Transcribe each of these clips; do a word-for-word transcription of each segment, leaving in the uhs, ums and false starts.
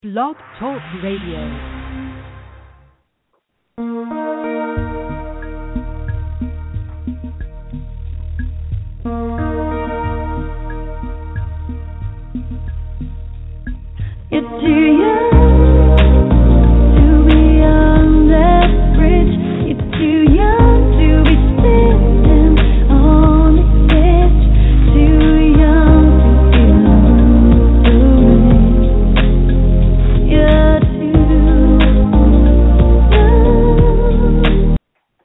Blog Talk Radio. You're too young to be on that bridge. You're too young to be sitting on the edge. Too young to feel foolish. You're too young.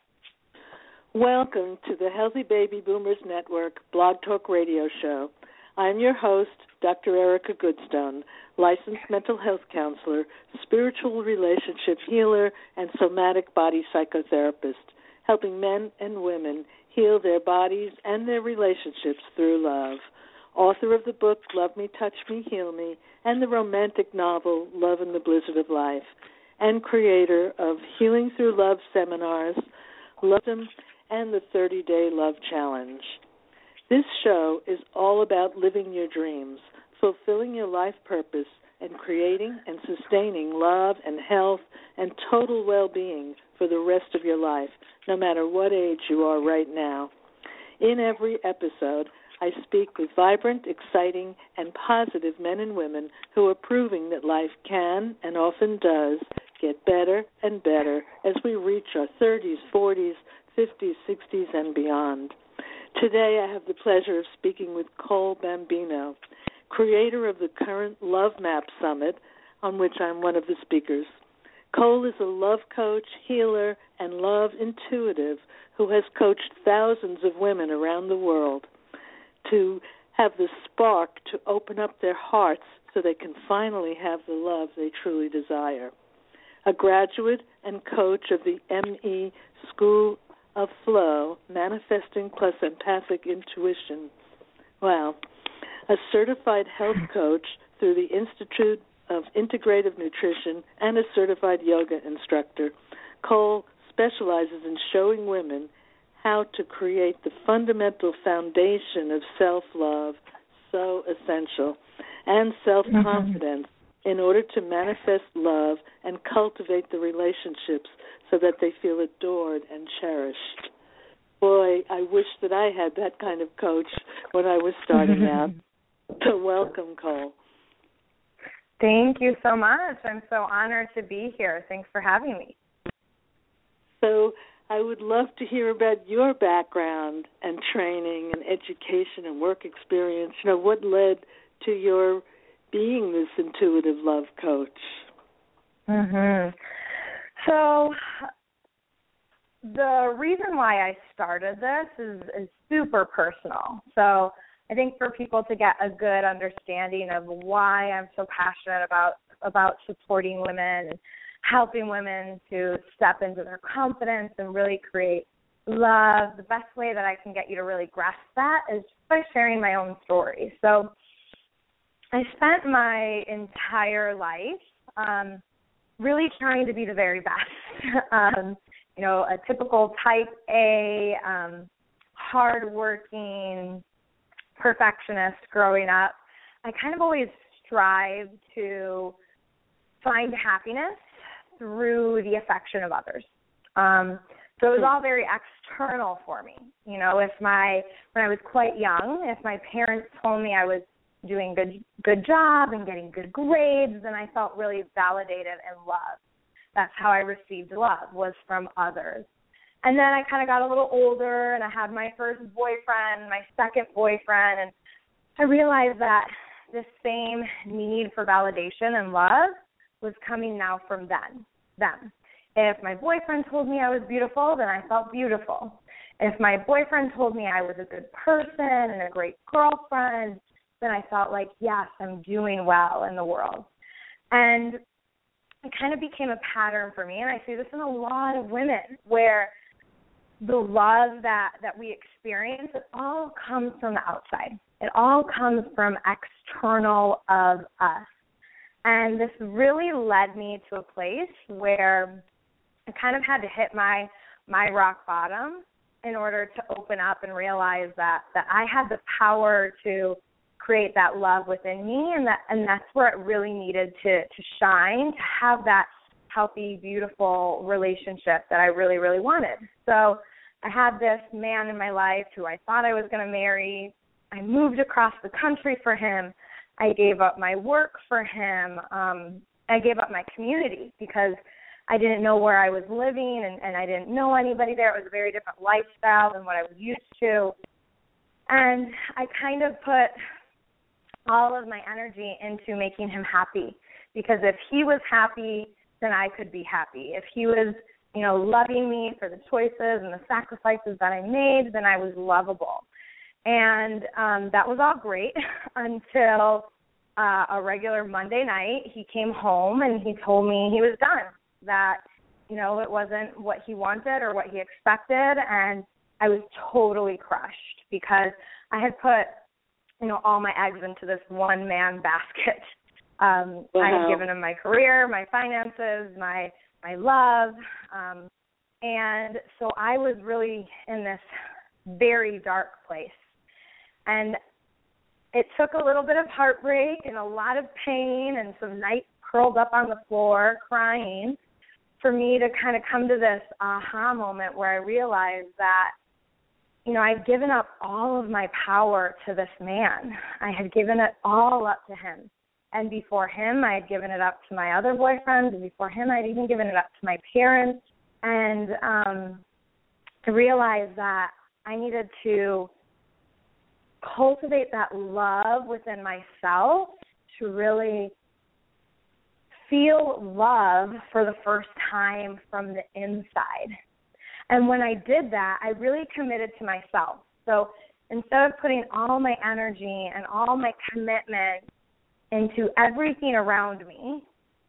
Welcome to the Healthy Baby Boomers Network Blog Talk Radio Show. I'm your host, Doctor Erica Goodstone, licensed mental health counselor, spiritual relationship healer, and somatic body psychotherapist, helping men and women heal their bodies and their relationships through love. Author of the book Love Me, Touch Me, Heal Me, and the romantic novel Love in the Blizzard of Life, and creator of Healing Through Love seminars, Love Them, and the thirty-day Love Challenge. This show is all about living your dreams, fulfilling your life purpose, and creating and sustaining love and health and total well-being for the rest of your life, no matter what age you are right now. In every episode, I speak with vibrant, exciting, and positive men and women who are proving that life can, and often does, get better and better as we reach our thirties, forties, fifties, sixties, and beyond. Today I have the pleasure of speaking with Cole Bambino, creator of the current Love Map Summit, on which I'm one of the speakers. Cole is a love coach, healer, and love intuitive who has coached thousands of women around the world to have the spark to open up their hearts so they can finally have the love they truly desire. A graduate and coach of the M E School of Flow, Manifesting plus Empathic Intuition. Wow. A certified health coach through the Institute of Integrative Nutrition and a certified yoga instructor, Cole specializes in showing women how to create the fundamental foundation of self-love, so essential, and self-confidence mm-hmm. in order to manifest love and cultivate the relationships so that they feel adored and cherished. Boy, I wish that I had that kind of coach when I was starting out. So welcome, Cole. Thank you so much. I'm so honored to be here. Thanks for having me. So I would love to hear about your background and training and education and work experience. You know, what led to your being this intuitive love coach? Mm-hmm. So the reason why I started this is, is super personal. So I think for people to get a good understanding of why I'm so passionate about about supporting women and helping women to step into their confidence and really create love, the best way that I can get you to really grasp that is by sharing my own story. So I spent my entire life um, really trying to be the very best. um, you know, a typical type A, um, hardworking perfectionist growing up. I kind of always strived to find happiness through the affection of others. Um, so it was all very external for me. You know, if my when I was quite young, if my parents told me I was doing good good job and getting good grades, and I felt really validated and loved. That's how I received love, was from others. And then I kind of got a little older, and I had my first boyfriend, my second boyfriend, and I realized that this same need for validation and love was coming now from them. them. If my boyfriend told me I was beautiful, then I felt beautiful. If my boyfriend told me I was a good person and a great girlfriend, then I felt like, yes, I'm doing well in the world. And it kind of became a pattern for me, and I see this in a lot of women, where the love that, that we experience, it all comes from the outside. It all comes from external of us. And this really led me to a place where I kind of had to hit my, my rock bottom in order to open up and realize that, that I had the power to create that love within me, and that and that's where it really needed to to shine, to have that healthy, beautiful relationship that I really, really wanted. So I had this man in my life who I thought I was going to marry. I moved across the country for him. I gave up my work for him. Um, I gave up my community because I didn't know where I was living, and, and I didn't know anybody there. It was a very different lifestyle than what I was used to. And I kind of put all of my energy into making him happy, because if he was happy, then I could be happy. If he was, you know, loving me for the choices and the sacrifices that I made, then I was lovable. And um, that was all great until uh, a regular Monday night. He came home and he told me he was done, that, you know, it wasn't what he wanted or what he expected. And I was totally crushed because I had put, you know, all my eggs into this one man basket. Um, wow. I had given him my career, my finances, my my love. Um, and so I was really in this very dark place. And it took a little bit of heartbreak and a lot of pain and some nights curled up on the floor crying for me to kind of come to this aha moment where I realized that, you know, I've given up all of my power to this man. I had given it all up to him. And before him, I had given it up to my other boyfriends. And before him, I'd even given it up to my parents. And um, I realized that I needed to cultivate that love within myself to really feel love for the first time from the inside. And when I did that, I really committed to myself. So instead of putting all my energy and all my commitment into everything around me,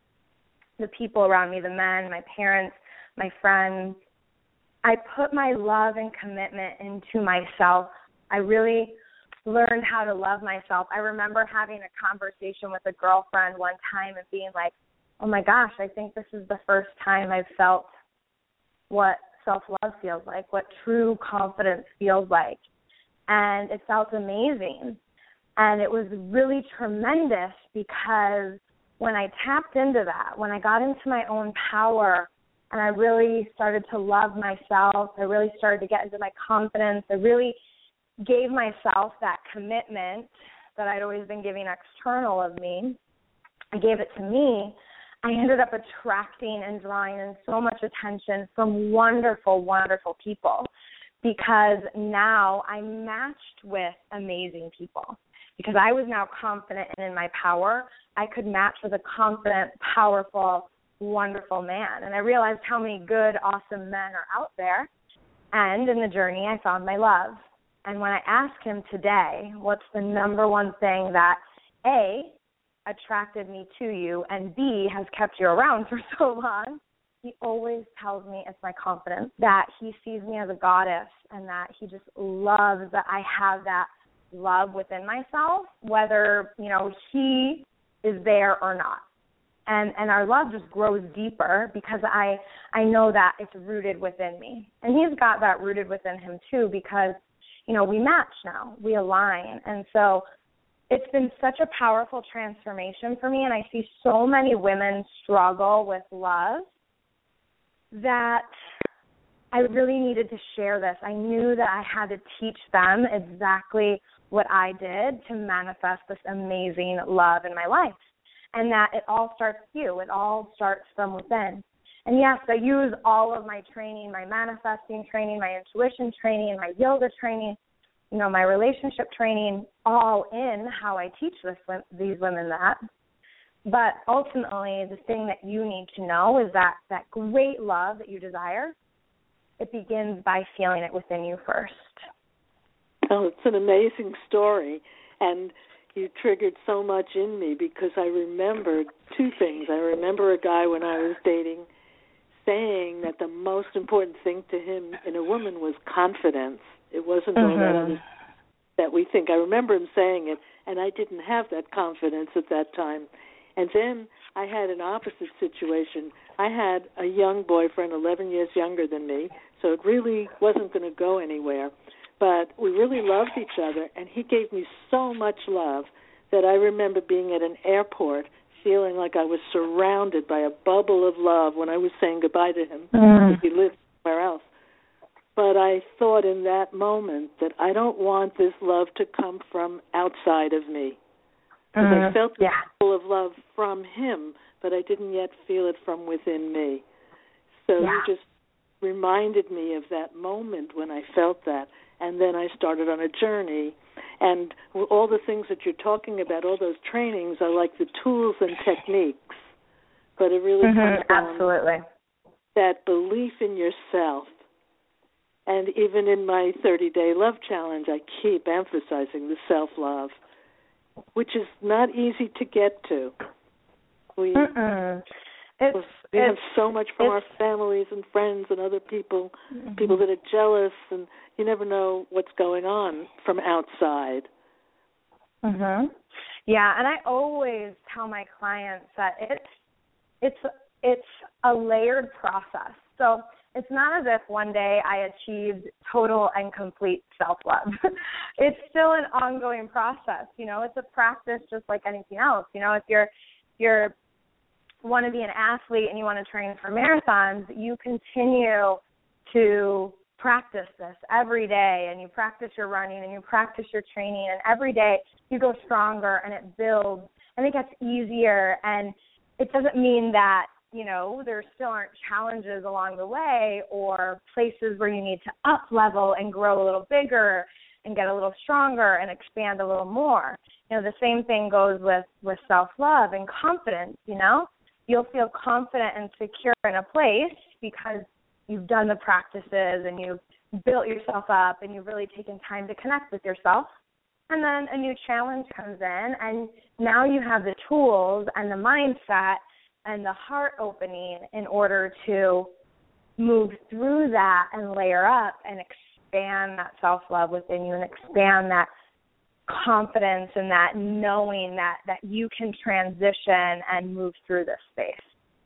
the people around me, the men, my parents, my friends, I put my love and commitment into myself. I really learned how to love myself. I remember having a conversation with a girlfriend one time and being like, oh my gosh, I think this is the first time I've felt what self-love feels like, what true confidence feels like. And it felt amazing. And it was really tremendous because when I tapped into that, when I got into my own power and I really started to love myself, I really started to get into my confidence, I really gave myself that commitment that I'd always been giving external of me, I gave it to me, I ended up attracting and drawing in so much attention from wonderful, wonderful people because now I'm matched with amazing people. Because I was now confident and in my power, I could match with a confident, powerful, wonderful man. And I realized how many good, awesome men are out there. And in the journey, I found my love. And when I asked him today, what's the number one thing that, A, attracted me to you, and B, has kept you around for so long, he always tells me it's my confidence, that he sees me as a goddess and that he just loves that I have that love within myself, whether, you know, he is there or not. And and our love just grows deeper because I I know that it's rooted within me. And he's got that rooted within him too because, you know, we match now, we align. And so it's been such a powerful transformation for me, and I see so many women struggle with love that I really needed to share this. I knew that I had to teach them exactly what I did to manifest this amazing love in my life, and that it all starts with you. It all starts from within. And yes, I use all of my training, my manifesting training, my intuition training, my yoga training, you know, my relationship training, all in how I teach this, these women that. But ultimately, the thing that you need to know is that that great love that you desire, it begins by feeling it within you first. Oh, it's an amazing story, and you triggered so much in me because I remembered two things. I remember a guy when I was dating saying that the most important thing to him in a woman was confidence. It wasn't all that other that we think. I remember him saying it, and I didn't have that confidence at that time. And then I had an opposite situation. I had a young boyfriend, eleven years younger than me, so it really wasn't going to go anywhere. but we really loved each other, and he gave me so much love that I remember being at an airport feeling like I was surrounded by a bubble of love when I was saying goodbye to him, Mm. because he lived somewhere else. But I thought in that moment that I don't want this love to come from outside of me. Because Mm. I felt the yeah. bubble of love from him, but I didn't yet feel it from within me. So Yeah. you just reminded me of that moment when I felt that. And then I started on a journey. And all the things that you're talking about, all those trainings, are like the tools and techniques. But it really Mm-hmm. comes down Absolutely. that belief in yourself. And even in my thirty-day love challenge, I keep emphasizing the self-love, which is not easy to get to. We, Mm-mm. It's, we it's, have so much from it's, our families and friends and other people, mm-hmm. people that are jealous, and you never know what's going on from outside. Mhm. Yeah, and I always tell my clients that it's it's it's a layered process. So it's not as if one day I achieved total and complete self-love. It's still an ongoing process. You know, it's a practice just like anything else. You know, if you're you're want to be an athlete and you want to train for marathons, you continue to practice this every day, and you practice your running and you practice your training, and every day you go stronger and it builds and it gets easier. And it doesn't mean that, you know, there still aren't challenges along the way or places where you need to up level and grow a little bigger and get a little stronger and expand a little more. You know, the same thing goes with, with self-love and confidence. You know, you'll feel confident and secure in a place because you've done the practices and you've built yourself up and you've really taken time to connect with yourself. And then a new challenge comes in, and now you have the tools and the mindset and the heart opening in order to move through that and layer up and expand that self-love within you and expand that confidence and that knowing that, that you can transition and move through this space.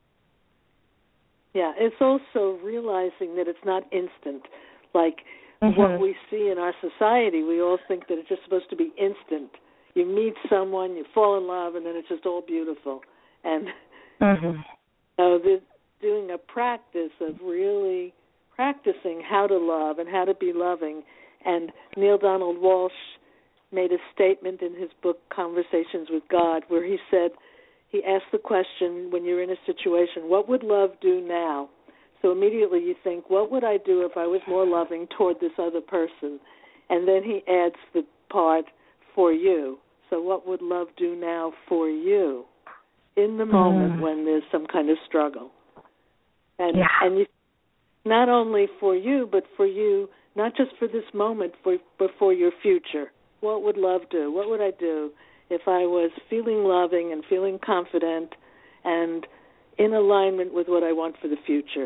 Yeah, it's also realizing that it's not instant. Like mm-hmm. what we see in our society, we all think that it's just supposed to be instant. You meet someone, you fall in love, and then it's just all beautiful. And mm-hmm. so they're doing a practice of really practicing how to love and how to be loving. And Neale Donald Walsch made a statement in his book, Conversations with God, where he said, he asked the question, when you're in a situation, what would love do now? So immediately you think, what would I do if I was more loving toward this other person? And then he adds the part, for you. So what would love do now for you in the moment mm. when there's some kind of struggle? And, yeah. and you, not only for you, but for you, not just for this moment, for, but for your future. What would love do? What would I do if I was feeling loving and feeling confident and in alignment with what I want for the future?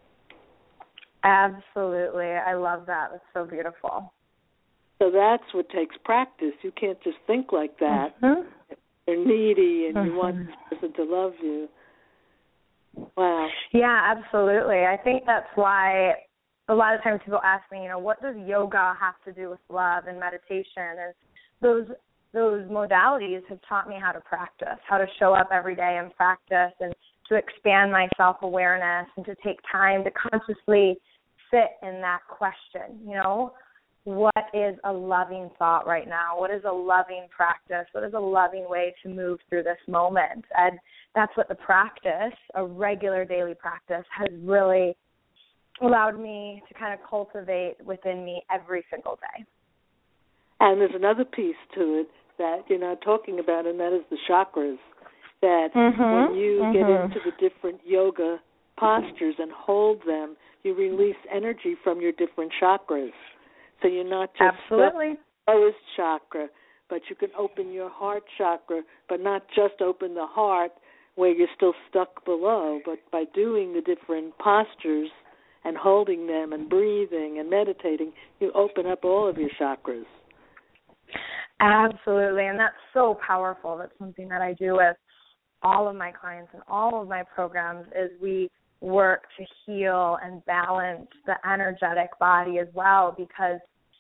Absolutely. I love that. That's so beautiful. So that's what takes practice. You can't just think like that. Mm-hmm. You're needy and mm-hmm. you want this person to love you. Wow. Yeah, absolutely. I think that's why a lot of times people ask me, you know, what does yoga have to do with love and meditation? And those those modalities have taught me how to practice, how to show up every day and practice, and to expand my self-awareness and to take time to consciously sit in that question, you know, what is a loving thought right now? What is a loving practice? What is a loving way to move through this moment? And that's what the practice, a regular daily practice, has really allowed me to kind of cultivate within me every single day. And there's another piece to it that you're not talking about, and that is the chakras. That mm-hmm, when you mm-hmm. get into the different yoga postures and hold them, you release energy from your different chakras. So you're not just Absolutely. the lowest chakra, but you can open your heart chakra, but not just open the heart where you're still stuck below, but by doing the different postures and holding them and breathing and meditating, you open up all of your chakras. Absolutely, and that's so powerful. That's something that I do with all of my clients and all of my programs is we work to heal and balance the energetic body as well, because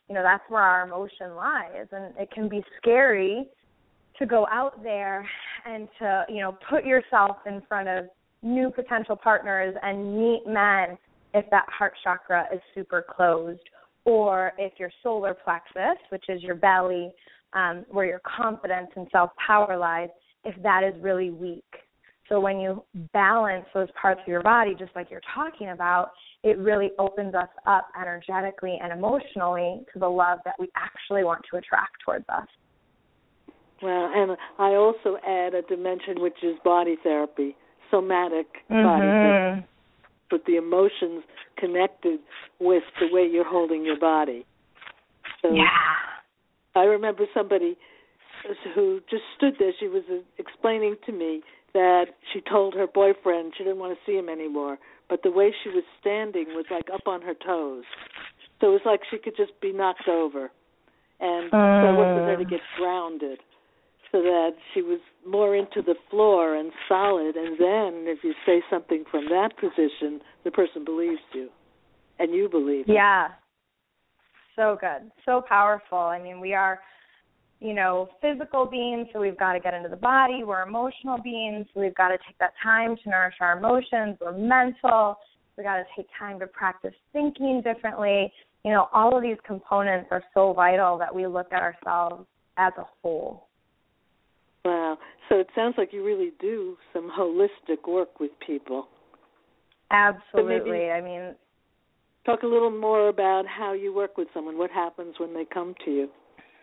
You know, that's where our emotion lies. And it can be scary to go out there and to, you know, put yourself in front of new potential partners and meet men if that heart chakra is super closed, or if your solar plexus, which is your belly, um, where your confidence and self-power lies, if that is really weak. So when you balance those parts of your body, just like you're talking about, it really opens us up energetically and emotionally to the love that we actually want to attract towards us. Well, and I also add a dimension, which is body therapy, somatic mm-hmm. body therapy, with the emotions connected with the way you're holding your body. So yeah. I remember somebody who just stood there. She was explaining to me that she told her boyfriend she didn't want to see him anymore, but the way she was standing was like up on her toes. So it was like she could just be knocked over. And mm. so I wanted her to get grounded, so that she was more into the floor and solid, and then if you say something from that position, the person believes you, and you believe Yeah. So good. So powerful. I mean, we are, you know, physical beings, so we've got to get into the body. We're emotional beings, so we've got to take that time to nourish our emotions. We're mental. We've got to take time to practice thinking differently. You know, all of these components are so vital that we look at ourselves as a whole. Wow. So it sounds like you really do some holistic work with people. Absolutely. So I mean, talk a little more about how you work with someone. What happens when they come to you?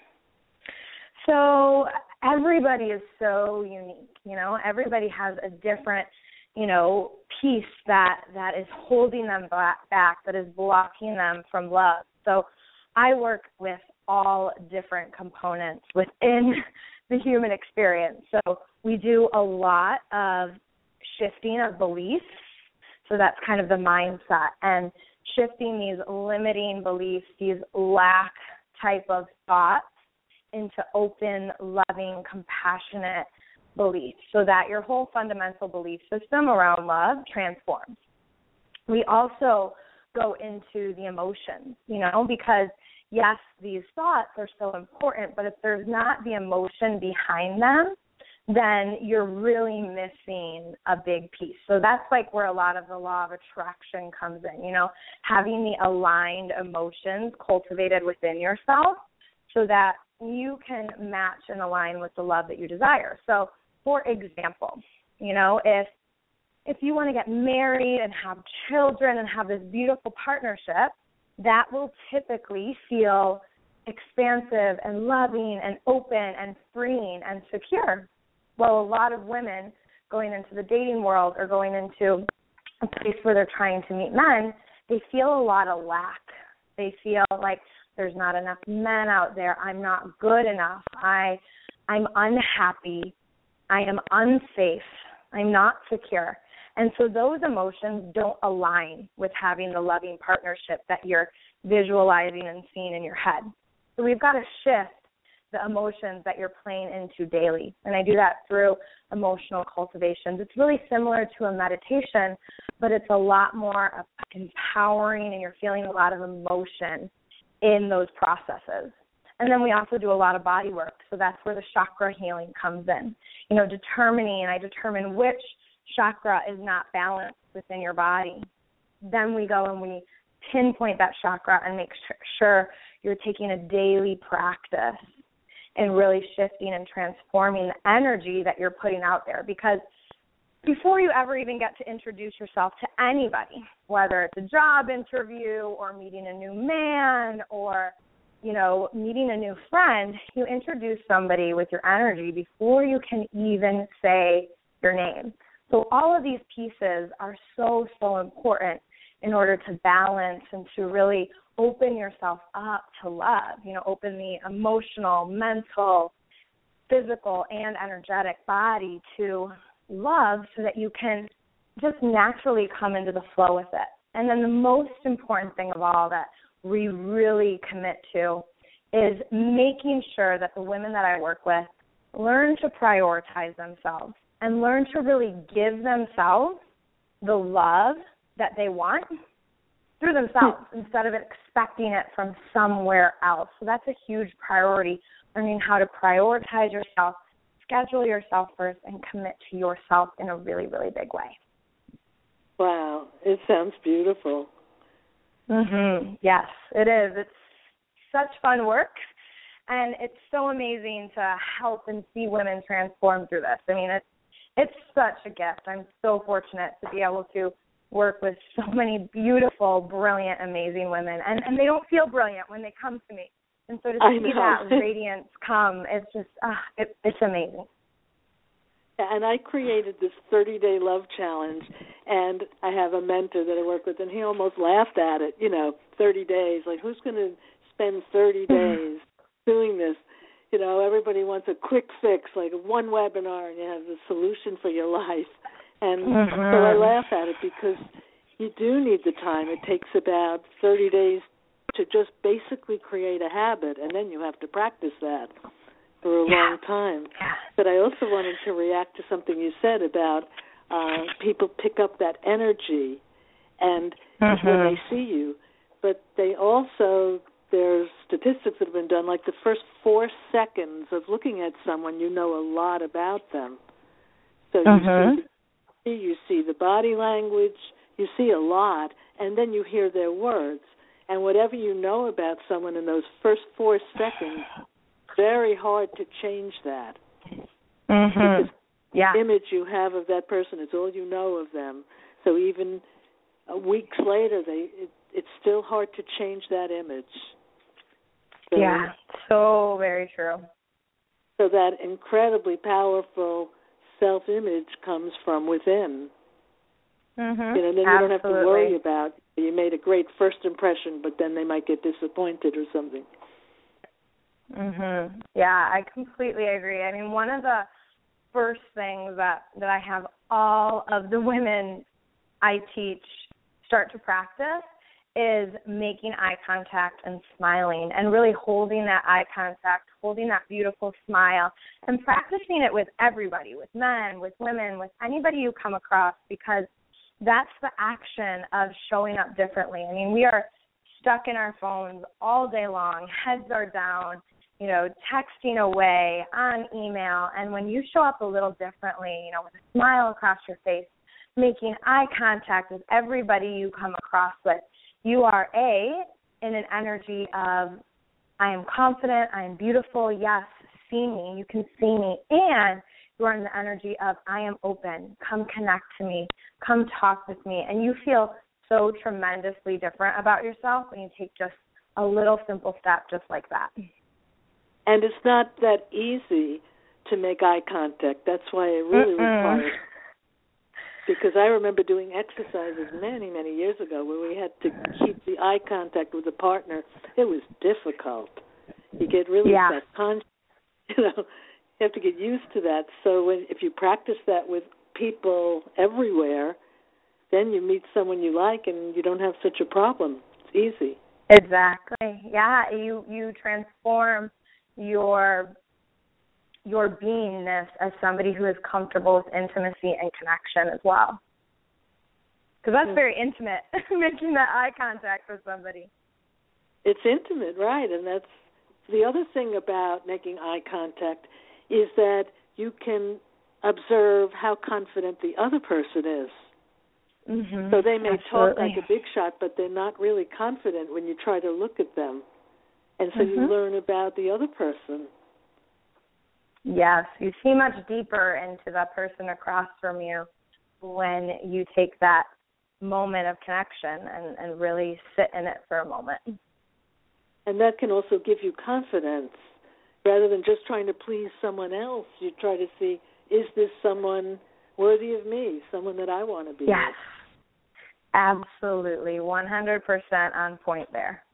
So everybody is so unique, you know. Everybody has a different, you know, piece that, that is holding them back, that is blocking them from love. So I work with all different components within the human experience. So we do a lot of shifting of beliefs. So that's kind of the mindset, and shifting these limiting beliefs, these lack type of thoughts, into open, loving, compassionate beliefs, so that your whole fundamental belief system around love transforms. We also go into the emotions, you know, because yes, these thoughts are so important, but if there's not the emotion behind them, then you're really missing a big piece. So that's like where a lot of the law of attraction comes in, you know, having the aligned emotions cultivated within yourself so that you can match and align with the love that you desire. So, for example, you know, if if you want to get married and have children and have this beautiful partnership, that will typically feel expansive and loving and open and freeing and secure. Well, a lot of women going into the dating world or going into a place where they're trying to meet men, they feel a lot of lack. They feel like there's not enough men out there. I'm not good enough. I, I'm unhappy. I am unsafe. I'm not secure. And so those emotions don't align with having the loving partnership that you're visualizing and seeing in your head. So we've got to shift the emotions that you're playing into daily. And I do that through emotional cultivations. It's really similar to a meditation, but it's a lot more empowering, and you're feeling a lot of emotion in those processes. And then we also do a lot of body work. So that's where the chakra healing comes in. You know, determining, and I determine which chakra is not balanced within your body. Then we go and we pinpoint that chakra and make sure you're taking a daily practice and really shifting and transforming the energy that you're putting out there. Because before you ever even get to introduce yourself to anybody, whether it's a job interview or meeting a new man or, you know, meeting a new friend, you introduce somebody with your energy before you can even say your name. So all of these pieces are so, so important in order to balance and to really open yourself up to love, you know, open the emotional, mental, physical, and energetic body to love so that you can just naturally come into the flow with it. And then the most important thing of all that we really commit to is making sure that the women that I work with learn to prioritize themselves and learn to really give themselves the love that they want through themselves instead of expecting it from somewhere else. So that's a huge priority, learning how to prioritize yourself, schedule yourself first, and commit to yourself in a really, really big way. Wow, it sounds beautiful. Mhm. Yes, it is. It's such fun work, and it's so amazing to help and see women transform through this. I mean, it's it's such a gift. I'm so fortunate to be able to work with so many beautiful, brilliant, amazing women, and and they don't feel brilliant when they come to me. And so to see that radiance come, it's just ah, it, it's amazing. And I created this thirty-day love challenge, and I have a mentor that I work with, and he almost laughed at it, you know, thirty days. Like, who's going to spend thirty days doing this? You know, everybody wants a quick fix, like one webinar, and you have the solution for your life. And mm-hmm. so I laugh at it because you do need the time. It takes about thirty days to just basically create a habit, and then you have to practice that for a yeah. long time. Yeah. But I also wanted to react to something you said about uh, people pick up that energy and mm-hmm. when they see you. But they also, there's statistics that have been done, like the first four seconds of looking at someone, you know a lot about them. So mm-hmm. you see, you see the body language, you see a lot, and then you hear their words. And whatever you know about someone in those first four seconds, very hard to change that. Mm-hmm. Because yeah. the image you have of that person is all you know of them. So even uh, weeks later, they it, it's still hard to change that image. So, yeah, so very true. So that incredibly powerful self-image comes from within. Mm-hmm. You know, then Absolutely. you don't have to worry about, you made a great first impression, but then they might get disappointed or something. Mhm. Yeah, I completely agree. I mean, one of the first things that, that I have all of the women I teach start to practice is making eye contact and smiling and really holding that eye contact, holding that beautiful smile, and practicing it with everybody, with men, with women, with anybody you come across, because that's the action of showing up differently. I mean, we are stuck in our phones all day long, heads are down, you know, texting away, on email, and when you show up a little differently, you know, with a smile across your face, making eye contact with everybody you come across with, you are, A, in an energy of, I am confident, I am beautiful, yes, see me, you can see me, and you are in the energy of, I am open, come connect to me, come talk with me, and you feel so tremendously different about yourself when you take just a little simple step just like that. And it's not that easy to make eye contact. That's why it really Mm-mm. requires. Because I remember doing exercises many, many years ago where we had to keep the eye contact with a partner. It was difficult. You get really yeah. self-conscious. You know, you have to get used to that. So when, if you practice that with people everywhere, then you meet someone you like and you don't have such a problem. It's easy. Exactly. Yeah, you you transform your your beingness as somebody who is comfortable with intimacy and connection as well. Because that's very intimate, making that eye contact with somebody. It's intimate, right? And that's the other thing about making eye contact is that you can observe how confident the other person is. Mm-hmm. So they may Absolutely. talk like a big shot, but they're not really confident when you try to look at them. And so mm-hmm. you learn about the other person. Yes, you see much deeper into the person across from you when you take that moment of connection and, and really sit in it for a moment. And that can also give you confidence. Rather than just trying to please someone else, you try to see, is this someone worthy of me, someone that I want to be yes. with? Absolutely, one hundred percent on point there.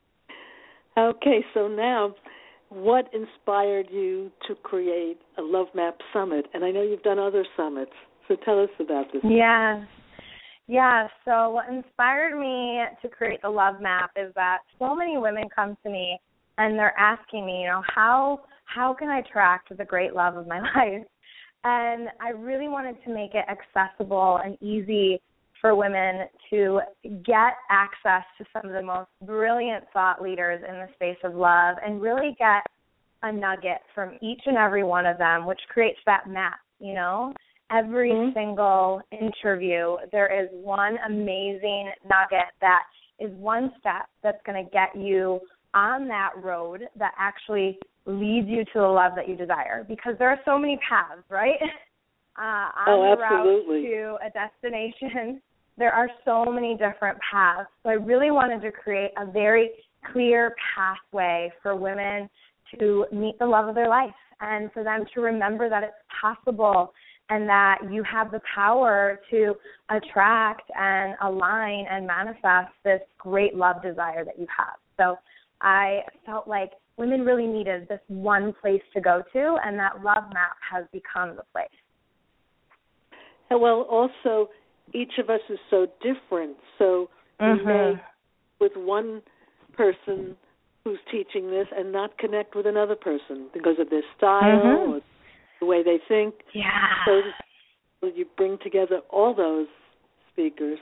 Okay, so now, what inspired you to create a Love Map Summit? And I know you've done other summits, so tell us about this. Yes. Yeah, so what inspired me to create the Love Map is that so many women come to me and they're asking me, you know, how how can I attract the great love of my life? And I really wanted to make it accessible and easy for women to get access to some of the most brilliant thought leaders in the space of love and really get a nugget from each and every one of them, which creates that map, you know. Every mm-hmm. single interview, there is one amazing nugget that is one step that's going to get you on that road that actually leads you to the love that you desire, because there are so many paths, right? Uh, on oh, the absolutely. route to a destination, there are so many different paths. So I really wanted to create a very clear pathway for women to meet the love of their life and for them to remember that it's possible and that you have the power to attract and align and manifest this great love desire that you have. So I felt like women really needed this one place to go to, and that love map has become the place. And well, also, each of us is so different. So mm-hmm. we may, with one person who's teaching this, and not connect with another person because of their style mm-hmm. or the way they think. Yeah. So you bring together all those speakers.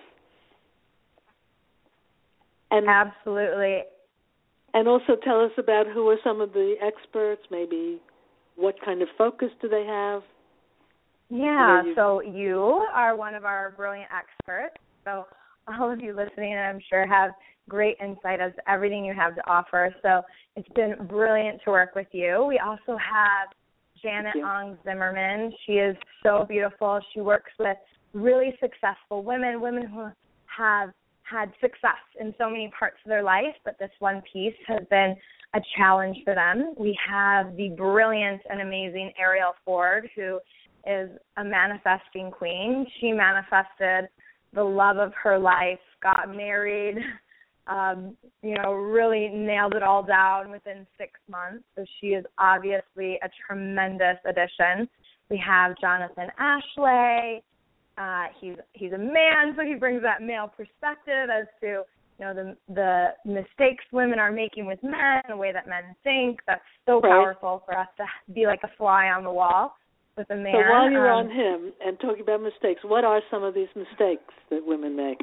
And absolutely. And also tell us about who are some of the experts, maybe what kind of focus do they have? Yeah, you... so you are one of our brilliant experts. So all of you listening, I'm sure, have great insight as to everything you have to offer. So it's been brilliant to work with you. We also have Janet Ong Zimmerman. She is so beautiful. She works with really successful women, women who have had success in so many parts of their life, but this one piece has been a challenge for them. We have the brilliant and amazing Ariel Ford, who is a manifesting queen. She manifested the love of her life, got married, um, you know, really nailed it all down within six months. So she is obviously a tremendous addition. We have Jonathan Ashley. Uh, he's he's a man, so he brings that male perspective as to, you know, the the mistakes women are making with men, the way that men think. That's so right. powerful for us to be like a fly on the wall with a man. So while you're um, on him and talking about mistakes, what are some of these mistakes that women make?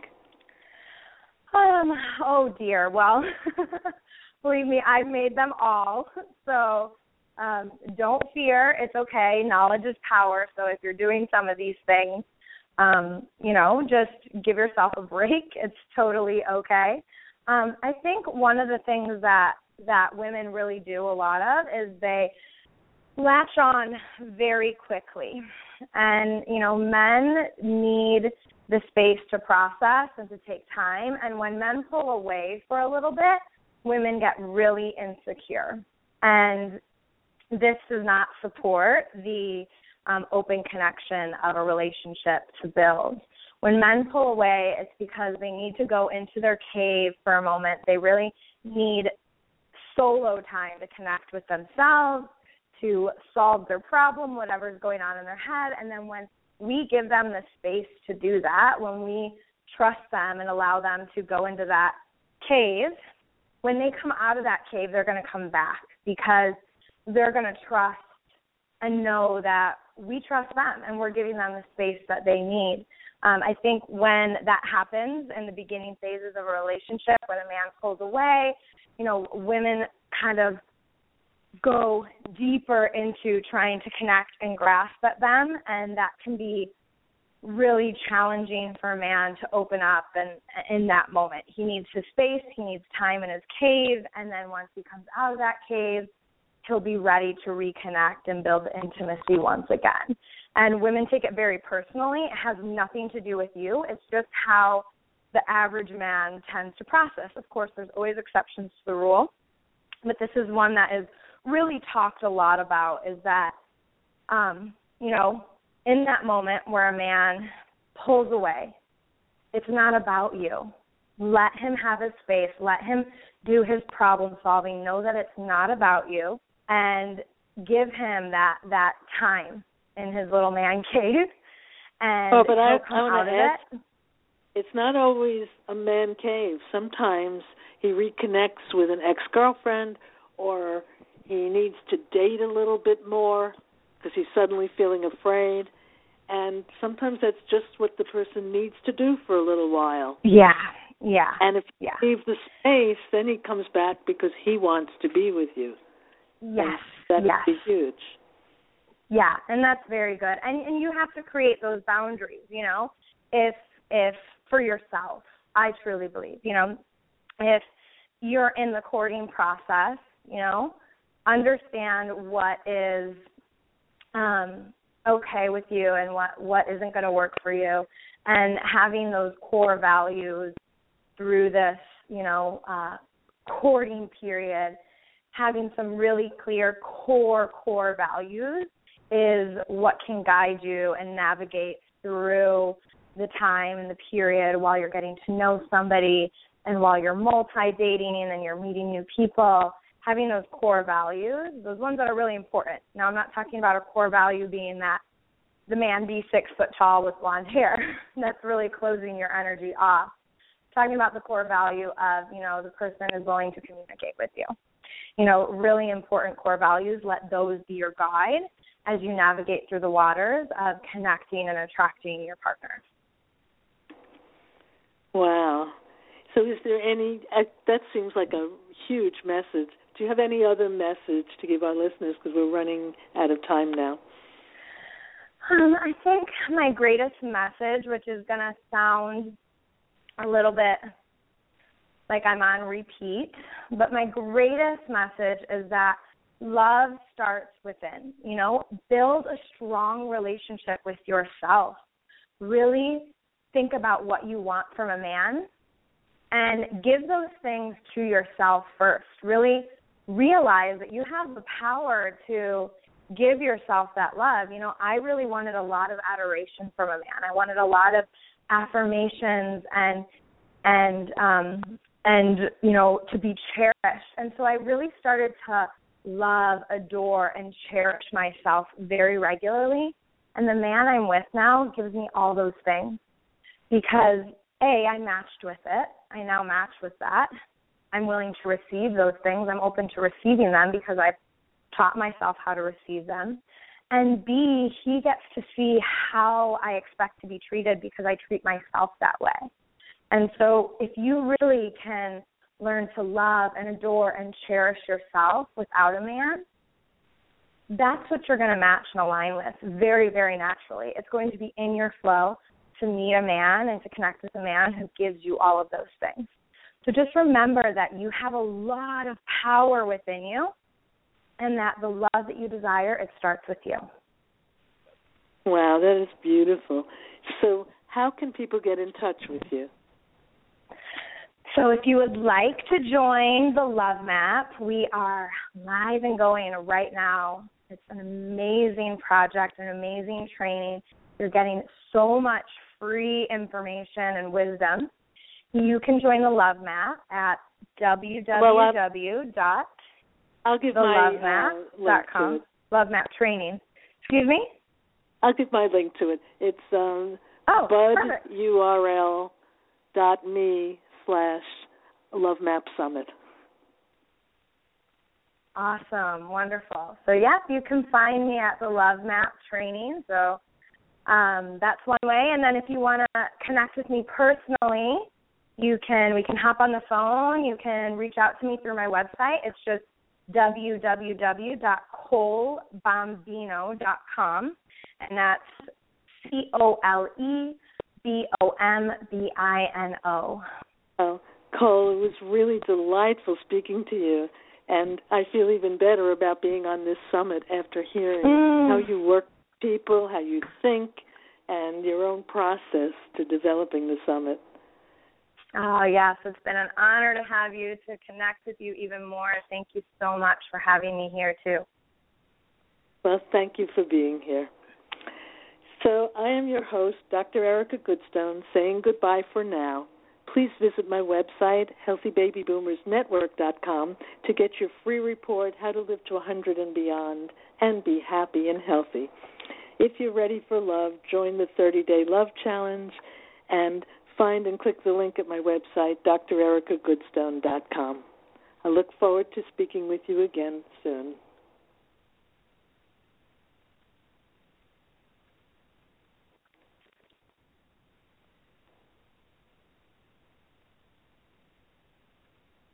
Um. Oh dear. Well, believe me, I've made them all. So um, don't fear. It's okay. Knowledge is power. So if you're doing some of these things, um, you know, just give yourself a break. It's totally okay. Um, I think one of the things that that women really do a lot of is they latch on very quickly. And, you know, men need the space to process and to take time. And when men pull away for a little bit, women get really insecure. And this does not support the um, open connection of a relationship to build. When men pull away, it's because they need to go into their cave for a moment. They really need solo time to connect with themselves, to solve their problem, whatever's going on in their head. And then when we give them the space to do that, when we trust them and allow them to go into that cave, when they come out of that cave, they're going to come back because they're going to trust and know that we trust them and we're giving them the space that they need. Um, I think when that happens in the beginning phases of a relationship, when a man pulls away, you know, women kind of go deeper into trying to connect and grasp at them, and that can be really challenging for a man to open up and in that moment. He needs his space, he needs time in his cave, and then once he comes out of that cave, he'll be ready to reconnect and build intimacy once again. And women take it very personally. It has nothing to do with you. It's just how the average man tends to process. Of course, there's always exceptions to the rule, but this is one that is really talked a lot about, is that, um, you know, in that moment where a man pulls away, it's not about you. Let him have his space. Let him do his problem solving. Know that it's not about you, and give him that, that time in his little man cave. And oh, but I, come I want to add, it. It's not always a man cave. Sometimes he reconnects with an ex-girlfriend, or he needs to date a little bit more because he's suddenly feeling afraid. and sometimes that's just what the person needs to do for a little while. Yeah, yeah. And if you yeah. leave the space, then he comes back because he wants to be with you. Yes, and that yes. would be huge. Yeah, and that's very good. And and you have to create those boundaries, you know, if if for yourself, I truly believe, you know, if you're in the courting process, you know, understand what is um, okay with you and what, what isn't going to work for you, and having those core values through this, you know, uh, courting period, having some really clear core, core values is what can guide you and navigate through the time and the period while you're getting to know somebody and while you're multi-dating and you're meeting new people. Having those core values, those ones that are really important. Now, I'm not talking about a core value being that the man be six foot tall with blonde hair. That's really closing your energy off. I'm talking about the core value of, you know, the person is willing to communicate with you. You know, really important core values, let those be your guide as you navigate through the waters of connecting and attracting your partner. Wow. So is there any, uh, that seems like a huge message. Do you have any other message to give our listeners, because we're running out of time now? Um, I think my greatest message, which is going to sound a little bit like I'm on repeat, but my greatest message is that love starts within. You know, build a strong relationship with yourself. Really think about what you want from a man and give those things to yourself first. Really realize that you have the power to give yourself that love. You know, I really wanted a lot of adoration from a man. I wanted a lot of affirmations and and um and you know, to be cherished. And so I really started to love, adore, and cherish myself very regularly. And the man I'm with now gives me all those things because, A, I matched with it. I now match with that. I'm willing to receive those things. I'm open to receiving them because I've taught myself how to receive them. And B, he gets to see how I expect to be treated because I treat myself that way. And so if you really can learn to love and adore and cherish yourself without a man, that's what you're going to match and align with very, very naturally. It's going to be in your flow to meet a man and to connect with a man who gives you all of those things. So just remember that you have a lot of power within you and that the love that you desire, it starts with you. Wow, that is beautiful. So how can people get in touch with you? So if you would like to join the Love Map, we are live and going right now. It's an amazing project, an amazing training. You're getting so much free information and wisdom. You can join the Love Map at w w w dot the love map dot com. Love Map Training. Excuse me? I'll give my link to it. It's um, oh, bud U R L dot me slash Love Map Summit. Awesome. Wonderful. So, yeah, you can find me at the Love Map Training. So um, that's one way. And then if you want to connect with me personally, you can. We can hop on the phone. You can reach out to me through my website. It's just w w w dot cole bombino dot com, and that's C O L E B O M B I N O. Oh, Cole, it was really delightful speaking to you, and I feel even better about being on this summit after hearing mm. how you work with people, how you think, and your own process to developing the summit. Oh, yes, it's been an honor to have you, to connect with you even more. Thank you so much for having me here, too. Well, thank you for being here. So I am your host, Doctor Erica Goodstone, saying goodbye for now. Please visit my website, healthy baby boomers network dot com, to get your free report, How to Live to one hundred and Beyond, and be happy and healthy. If you're ready for love, join the thirty-day Love Challenge and find and click the link at my website, D R erica goodstone dot com. I look forward to speaking with you again soon.